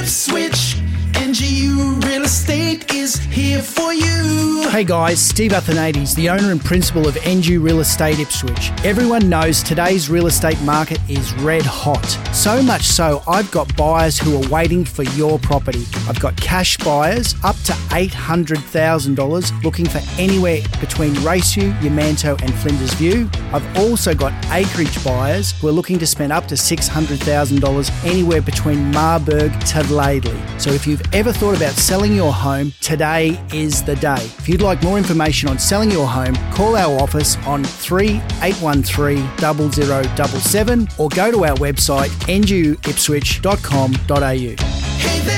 Ipswich. NGU Real Estate is here for you. Hey guys, Steve Athanades, the owner and principal of NGU Real Estate Ipswich. Everyone knows today's real estate market is red hot. So much so, I've got buyers who are waiting for your property. I've got cash buyers up to $800,000 looking for anywhere between Raceview, Yamanto and Flinders View. I've also got acreage buyers who are looking to spend up to $600,000 anywhere between Marburg to Laidley. So if you've ever thought about selling your home, today is the day. If you'd like more information on selling your home, call our office on 3813 0077 or go to our website nguipswich.com.au. Hey there.